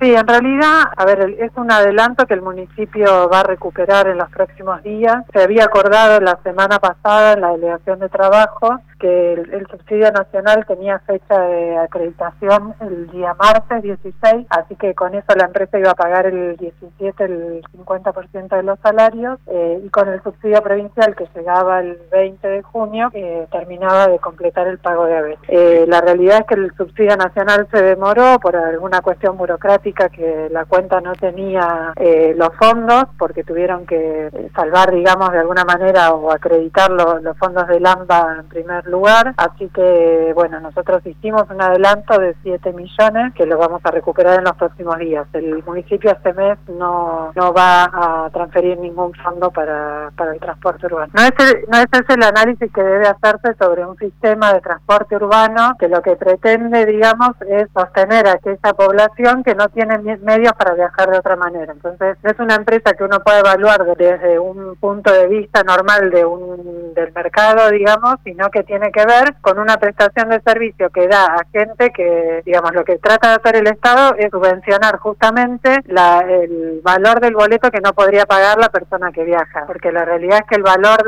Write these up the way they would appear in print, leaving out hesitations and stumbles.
Sí, en realidad, a ver, es un adelanto que el municipio va a recuperar en los próximos días. Se había acordado la semana pasada en la delegación de trabajo que el subsidio nacional tenía fecha de acreditación el día martes 16, así que con eso la empresa iba a pagar el 17, el 50% de los salarios, y con el subsidio provincial que llegaba el 20 de junio, terminaba de completar el pago de haber. La realidad es que el subsidio nacional se demoró por alguna cuestión burocrática, que la cuenta no tenía los fondos, porque tuvieron que salvar, digamos, de alguna manera o acreditar los fondos del AMBA en primer lugar, así que bueno, nosotros hicimos un adelanto de 7 millones que lo vamos a recuperar en los próximos días. El municipio este mes no va a transferir ningún fondo para el transporte urbano. No es ese el análisis que debe hacerse sobre un sistema de transporte urbano que lo que pretende, digamos, es sostener a aquella población que no tiene medios para viajar de otra manera. Entonces, no es una empresa que uno pueda evaluar desde un punto de vista normal del mercado, digamos, sino que tiene que ver con una prestación de servicio que da a gente que, digamos, lo que trata de hacer el Estado es subvencionar justamente el valor del boleto que no podría pagar la persona que viaja, porque la realidad es que el valor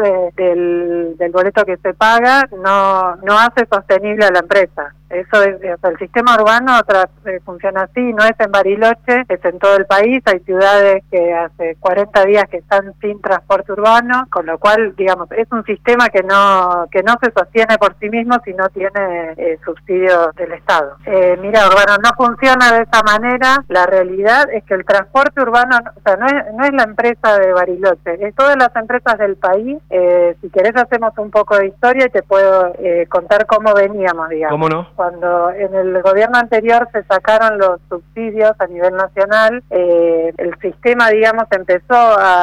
del boleto que se paga no hace sostenible a la empresa. Eso es, o sea, el sistema urbano funciona así, no es en Bariloche, es en todo el país. Hay ciudades que hace 40 días que están sin transporte urbano, con lo cual, digamos, es un sistema que no se sostiene por sí mismo si no tiene subsidios del Estado. Mira, urbano no funciona de esa manera. La realidad es que el transporte urbano, o sea, no es la empresa de Bariloche, es todas las empresas del país. Si querés hacemos un poco de historia y te puedo contar cómo veníamos, digamos. ¿Cómo no? Cuando en el gobierno anterior se sacaron los subsidios a nivel nacional, el sistema, digamos, empezó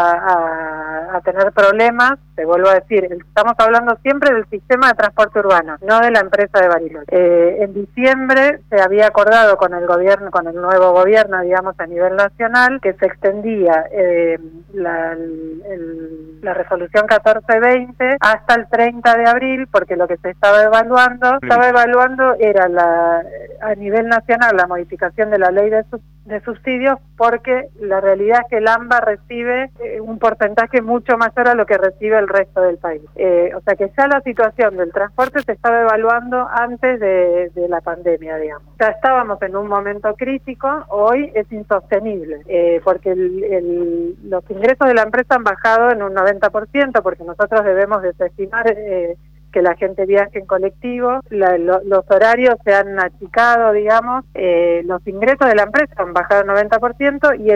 a tener problemas. Te vuelvo a decir, estamos hablando siempre del sistema de transporte urbano, no de la empresa de Bariloche. En diciembre se había acordado con el gobierno, con el nuevo gobierno, digamos, a nivel nacional, que se extendía la resolución 1420 hasta el 30 de abril, porque lo que se estaba evaluando era a nivel nacional la modificación de la ley de subsidios, porque la realidad es que el AMBA recibe un porcentaje mucho mayor a lo que recibe el resto del país. O sea que ya la situación del transporte se estaba evaluando antes de la pandemia, digamos. Ya estábamos en un momento crítico, hoy es insostenible, porque los ingresos de la empresa han bajado en un 90%, porque nosotros debemos desestimar que la gente viaje en colectivo, los horarios se han achicado, digamos, los ingresos de la empresa han bajado el 90% y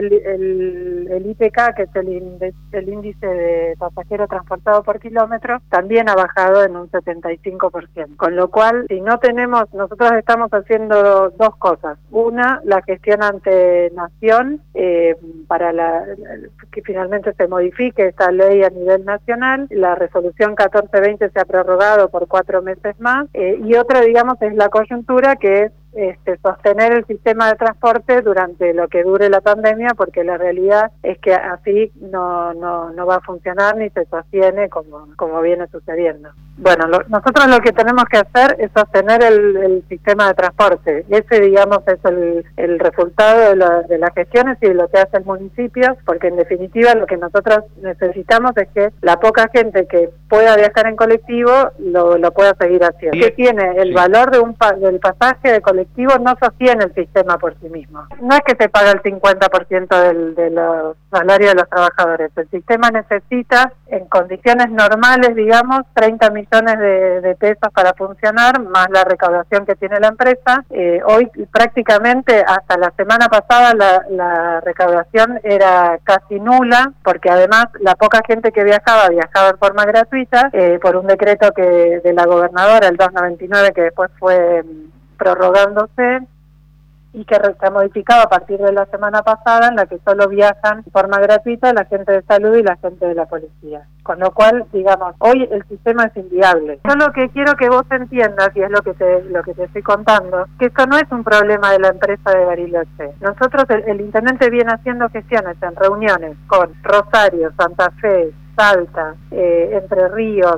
el IPK, que es el índice de pasajero transportado por kilómetro, también ha bajado en un 75%. Con lo cual, si no tenemos, nosotros estamos haciendo dos cosas. Una, la gestión ante Nación, para que finalmente se modifique esta ley a nivel nacional. La resolución 1420 se ha prorrogado por 4 meses más, y otra, digamos, es la coyuntura, que es sostener el sistema de transporte durante lo que dure la pandemia, porque la realidad es que así no va a funcionar ni se sostiene como viene sucediendo. Bueno, nosotros lo que tenemos que hacer es sostener el sistema de transporte. Ese, digamos, es el resultado de las gestiones y de lo que hace el municipio, porque en definitiva lo que nosotros necesitamos es que la poca gente que pueda viajar en colectivo lo pueda seguir haciendo. Que tiene el valor del pasaje de colectivo no sostiene el sistema por sí mismo. No es que se paga el 50% de los salarios de los trabajadores. El sistema necesita, en condiciones normales, digamos, 30 millones de pesos para funcionar, más la recaudación que tiene la empresa. Hoy prácticamente hasta la semana pasada la recaudación era casi nula, porque además la poca gente que viajaba en forma gratuita, por un decreto de la gobernadora, el 299, que después fue prorrogándose y que se ha modificado a partir de la semana pasada, en la que solo viajan de forma gratuita la gente de salud y la gente de la policía. Con lo cual, digamos, hoy el sistema es inviable. Yo lo que quiero que vos entiendas, y es lo que te estoy contando, que esto no es un problema de la empresa de Bariloche. Nosotros, el intendente viene haciendo gestiones en reuniones con Rosario, Santa Fe, Salta, Entre Ríos y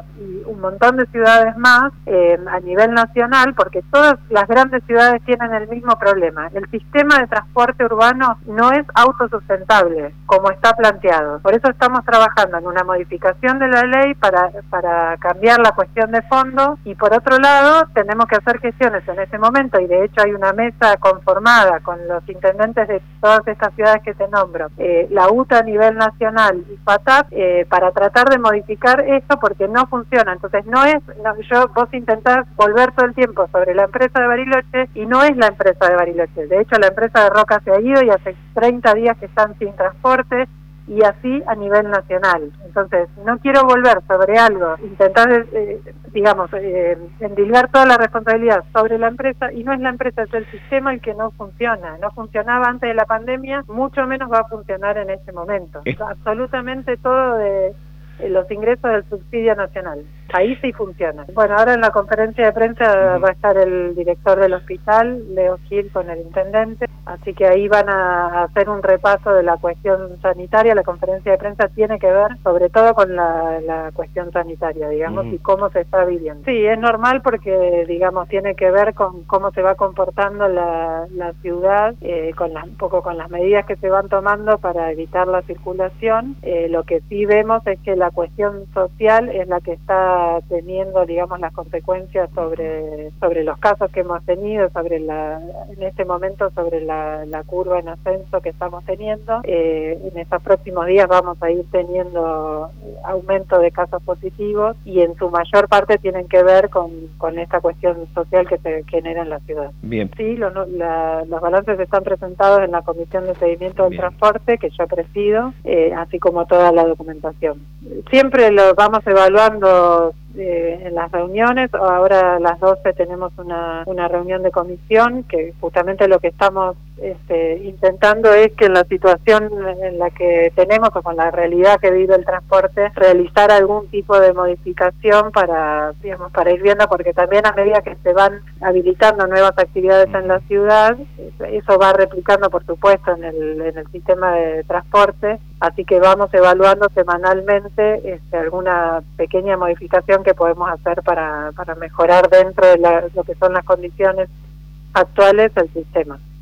un montón de ciudades más a nivel nacional, porque todas las grandes ciudades tienen el mismo problema. El sistema de transporte urbano no es autosustentable, como está planteado. Por eso estamos trabajando en una modificación de la ley para cambiar la cuestión de fondo, y por otro lado tenemos que hacer gestiones en ese momento, y de hecho hay una mesa conformada con los intendentes de todas estas ciudades que te nombro, la UTA a nivel nacional y FATAP, para tratar de modificar esto porque no funciona. Entonces vos intentás volver todo el tiempo sobre la empresa de Bariloche y no es la empresa de Bariloche. De hecho la empresa de Roca se ha ido y hace 30 días que están sin transporte, y así a nivel nacional. Entonces, no quiero volver sobre algo, intentar, endilgar toda la responsabilidad sobre la empresa, y no es la empresa, es el sistema el que no funciona. No funcionaba antes de la pandemia, mucho menos va a funcionar en este momento. Absolutamente todo de los ingresos del subsidio nacional. Ahí sí funciona. Bueno, ahora en la conferencia de prensa va a estar el director del hospital, Leo Gil, con el intendente, así que ahí van a hacer un repaso de la cuestión sanitaria. La conferencia de prensa tiene que ver sobre todo con la cuestión sanitaria, digamos, y cómo se está viviendo. Sí, es normal porque, digamos, tiene que ver con cómo se va comportando la ciudad, un poco con las medidas que se van tomando para evitar la circulación. Lo que sí vemos es que la cuestión social es la que está teniendo, digamos, las consecuencias sobre los casos que hemos tenido, en este momento sobre la curva en ascenso que estamos teniendo. En estos próximos días vamos a ir teniendo aumento de casos positivos, y en su mayor parte tienen que ver con esta cuestión social que se genera en la ciudad. Bien. Sí, los balances están presentados en la Comisión de Seguimiento del Transporte, que yo presido, así como toda la documentación. Siempre lo vamos evaluando en las reuniones. Ahora a las 12 tenemos una reunión de comisión, que justamente lo que estamos intentando es que en la situación en la que tenemos, o con la realidad que vive el transporte, realizar algún tipo de modificación para ir viendo, porque también a medida que se van habilitando nuevas actividades en la ciudad, eso va replicando, por supuesto, en el sistema de transporte, así que vamos evaluando semanalmente alguna pequeña modificación que podemos hacer para mejorar dentro de lo que son las condiciones actuales del sistema.